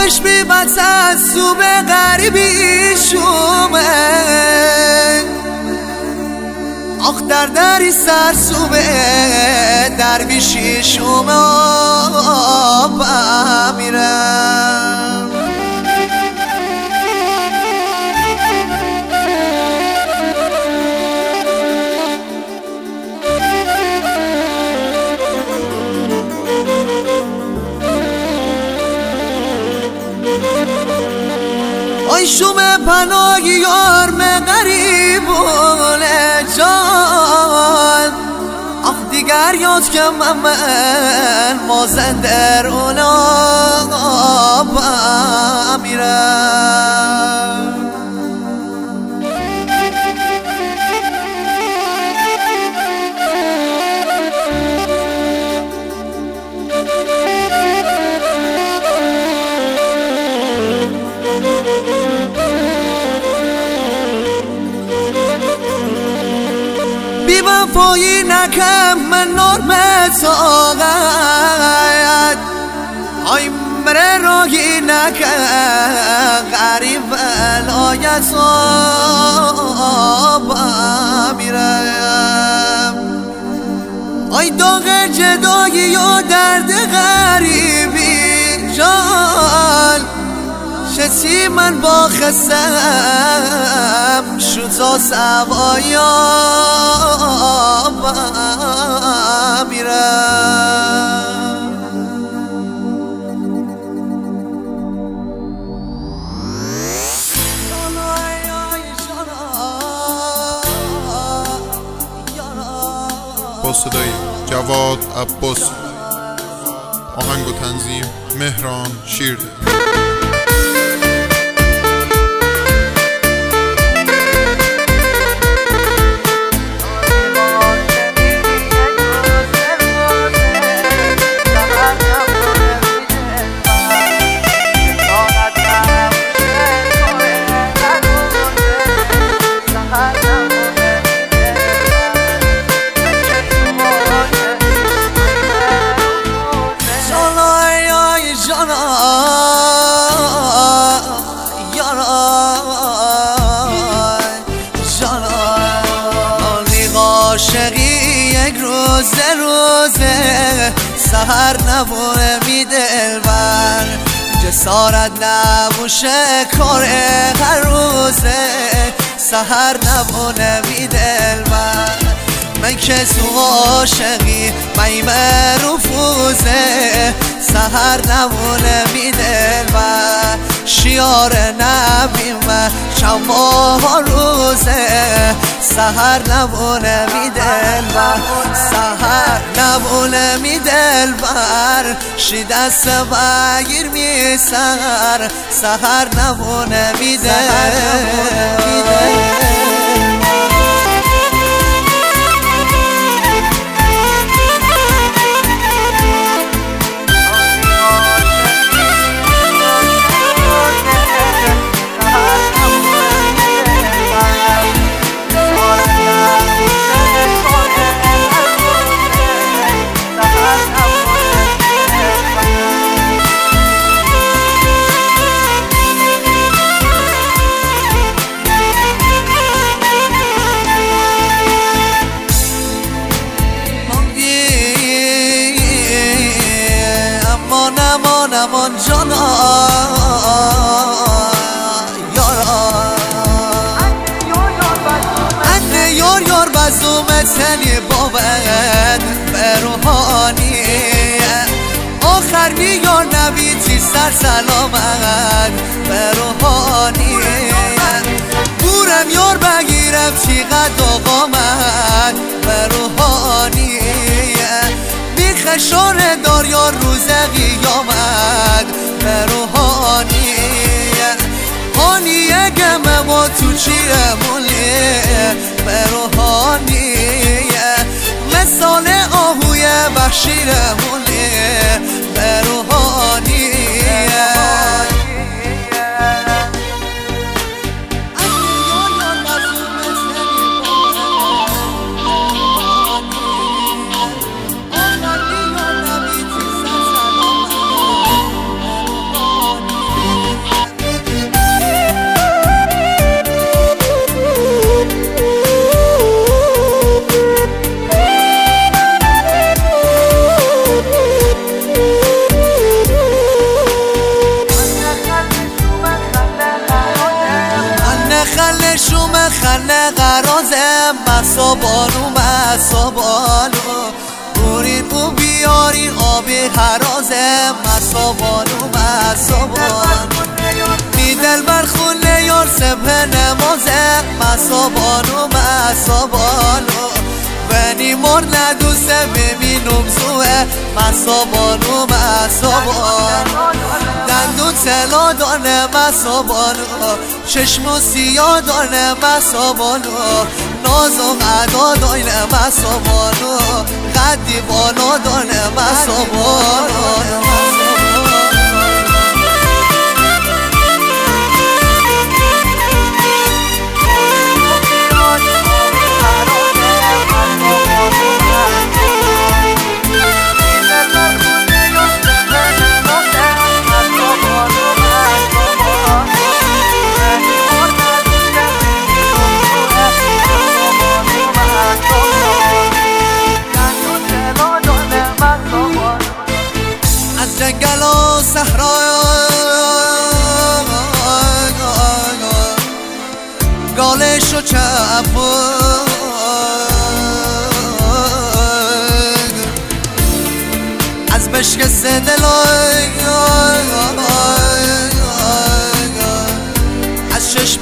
چشمی وطن سو به غریبی شومه آخ دری سر سو به درویشی شومه آبا میرم آی شومه پناهی یار من غریبونه جان آخ دیگر یاد که من مازندر اونا با میرم بی وفایی نکم من نرمت آقد آی مره راهی نکم غریب ولایت آبا میرم آی داغ جدایی و درد غریبی جان شسی من با خستم شوتا سوایا با میرم با صدای جواد عباس، آهنگ و تنظیم مهران شیرده. عاشقی یک روزه سهر نبونه می دلبر جسارت نبوشه کار هر روزه سهر نبونه می دلبر من که تو عاشقی میمه رفوزه سهر نبونه می دلبر شیار نبیمه چند ماه روزه سهر نبونه می دلبر سهر نبونه می دلبر شی دست بگیر می سهر نبونه می دلبر امان جانا یارا انده یار بزومتنی باید بروحانی آخر بیار نبیتی سر سلامت بروحانی بورم یار بگیرم چیقدر آقامت بروحانی خشار دار یا روز قیامت به روحانی هانیه گمه ما تو چیرمونی به روحانی مثال آهوی بخشیرمونی به روحانی خنه قرازه مسابانو بورین او بیارین آب حرازه مسابانو می دل بر خونه یار سبه نمازه مسابانو ونی مر ندوسته ببینم زوه مسابانو دندون سلا دانه مسابانو چشم و سیاه دانه مسابانو ناز و قدا دانه مسابانو قدی بالا دانه مسابانو جنگل و صحرا گالش و چپود از بشکست دلای از چشم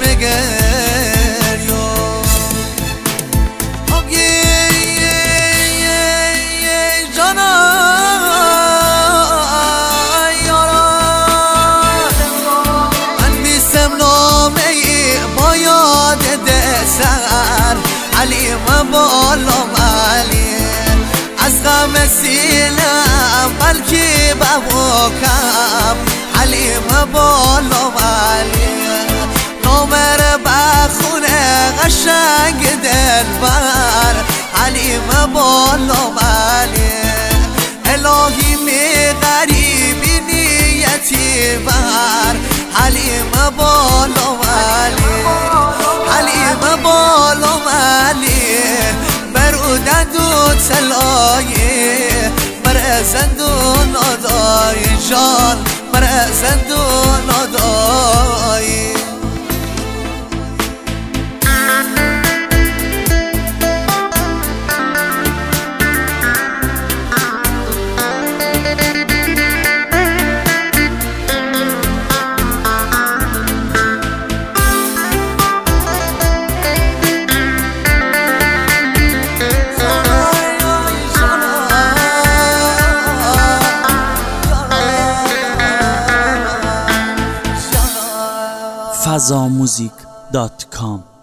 بالام علی از غم سینم بلکی ببکم علی بالام علی نامر بخونه قشنگ دلبر علی بالام علی الهی می غریبی نیتی بر علی بالام علی علی بالام علی دو تلایی بر زندون آدای جان بر زندون آدای fazamusic.com